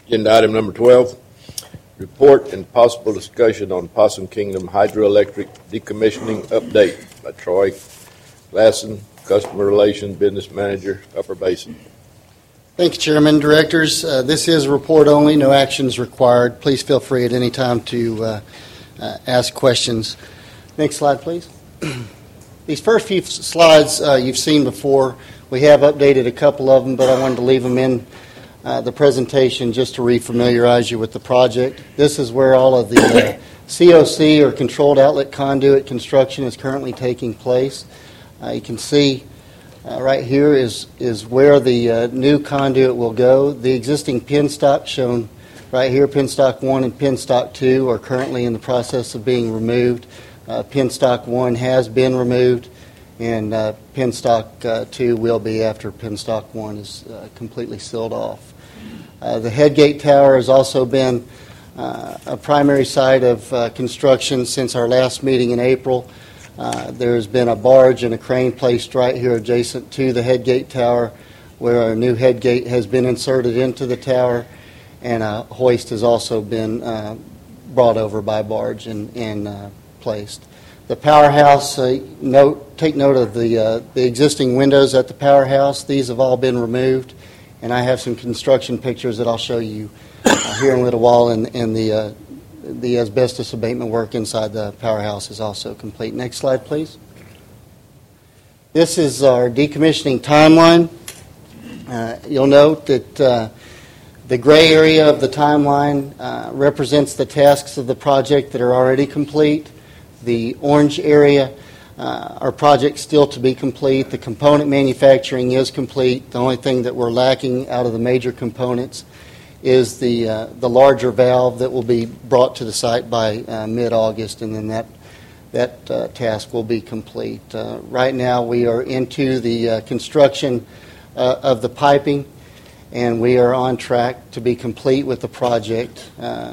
Agenda item number 12, report and possible discussion on Possum Kingdom hydroelectric decommissioning update by Troy Glasson, Customer Relations Business Manager, Upper Basin. Thank you, Chairman, Directors. This is a report only, no actions required. Please feel free at any time to ask questions. Next slide, please. These first few slides you've seen before. We have updated a couple of them, but I wanted to leave them in the presentation just to refamiliarize you with the project. This is where all of the COC, or controlled outlet conduit, construction is currently taking place. You can see right here is where the new conduit will go. The existing pin stock shown right here, pin stock 1 and pin stock 2, are currently in the process of being removed. Pin stock 1 has been removed, and pin stock 2 will be after pin stock 1 is completely sealed off. The headgate tower has also been a primary site of construction since our last meeting in April. There's been a barge and a crane placed right here adjacent to the headgate tower, where a new headgate has been inserted into the tower, and a hoist has also been brought over by barge and placed. The powerhouse, take note of the existing windows at the powerhouse. These have all been removed, and I have some construction pictures that I'll show you here in a little while, and the asbestos abatement work inside the powerhouse is also complete. Next slide, please. This is our decommissioning timeline. You'll note that the gray area of the timeline represents the tasks of the project that are already complete. The orange area are projects still to be complete. The component manufacturing is complete. The only thing that we're lacking out of the major components is the larger valve that will be brought to the site by mid-August, and then that task will be complete. Right now we are into the construction of the piping, and we are on track to be complete with the project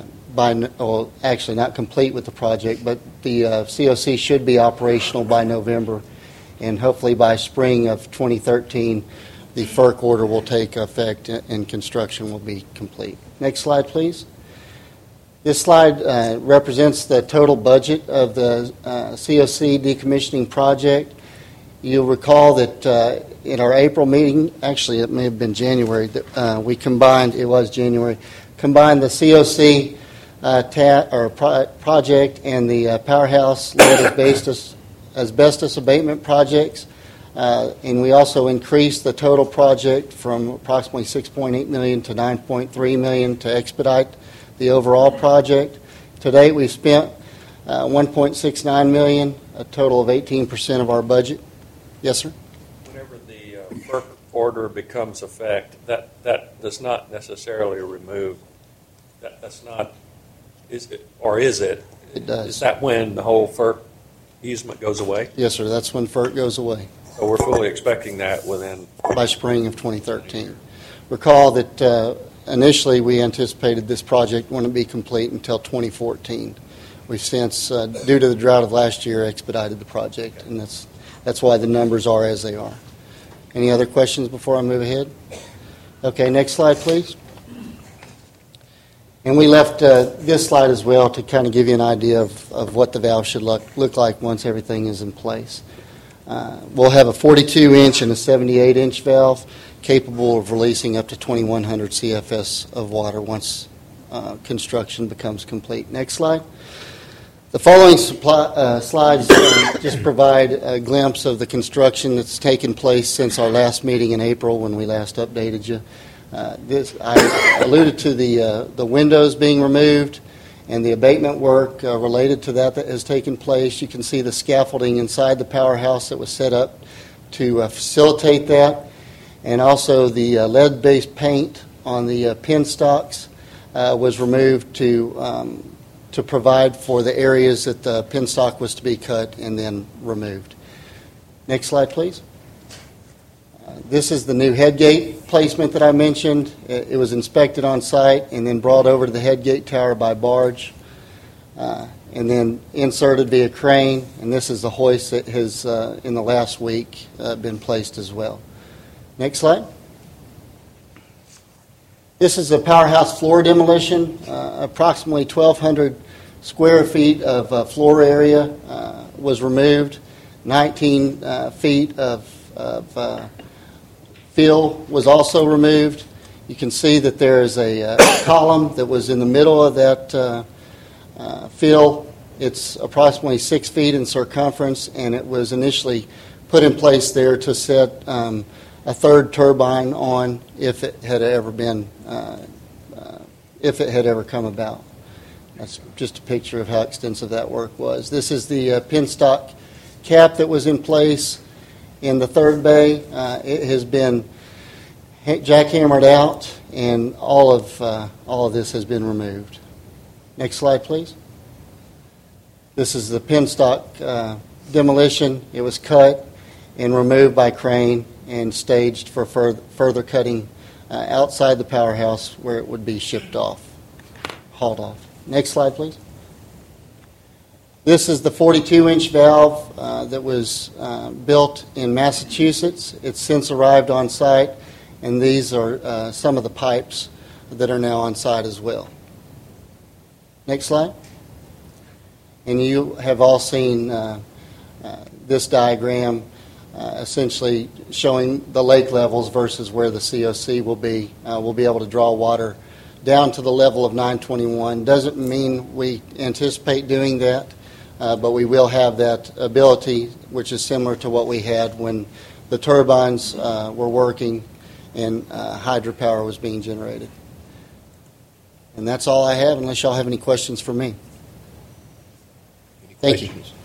actually not complete with the project, but the COC should be operational by November, and hopefully by spring of 2013 the FERC order will take effect and construction will be complete. Next slide, please. This slide represents the total budget of the COC decommissioning project. You'll recall that in our April meeting, actually it may have been January, that we combined the COC project and the powerhouse lead asbestos abatement projects. And we also increased the total project from approximately $6.8 million to $9.3 million to expedite the overall project. To date, we've spent $1.69 million, a total of 18% of our budget. Yes, sir? Whenever the FERC order becomes effect, that does not necessarily remove, that's not, is it, or is it? It does. Is that when the whole FERC easement goes away? Yes, sir. That's when FERC goes away. So we're fully expecting that within? By spring of 2013. Recall that initially we anticipated this project wouldn't be complete until 2014. We've since, due to the drought of last year, expedited the project, and that's why the numbers are as they are. Any other questions before I move ahead? Okay, next slide, please. And we left this slide as well to kind of give you an idea of what the valve should look like once everything is in place. We'll have a 42-inch and a 78-inch valve capable of releasing up to 2,100 CFS of water once construction becomes complete. Next slide. The following slides just provide a glimpse of the construction that's taken place since our last meeting in April when we last updated you. I alluded to the windows being removed and the abatement work related to that has taken place. You can see the scaffolding inside the powerhouse that was set up to facilitate that, and also the lead-based paint on the pin stocks was removed to provide for the areas that the pin stock was to be cut and then removed. Next slide, please. This is the new headgate placement that I mentioned. It was inspected on site and then brought over to the headgate tower by barge and then inserted via crane. And this is the hoist that has, in the last week, been placed as well. Next slide. This is a powerhouse floor demolition, approximately 1,200 square feet of floor area was removed. 19 feet of fill was also removed. You can see that there is a column that was in the middle of that fill. It's approximately 6 feet in circumference, and it was initially put in place there to set a third turbine on if it had ever come about. That's just a picture of how extensive that work was. This is the penstock cap that was in place in the third bay. It has been jackhammered out, and all of this has been removed. Next slide, please. This is the penstock demolition. It was cut and removed by crane and staged for further cutting outside the powerhouse where it would be shipped off, hauled off. Next slide, please. This is the 42-inch valve that was built in Massachusetts. It's since arrived on site, and these are some of the pipes that are now on site as well. Next slide. And you have all seen this diagram essentially showing the lake levels versus where the COC will be. We'll be able to draw water down to the level of 921. Doesn't mean we anticipate doing that, but we will have that ability, which is similar to what we had when the turbines were working and hydropower was being generated. And that's all I have, unless y'all have any questions for me. Any Thank you. questions?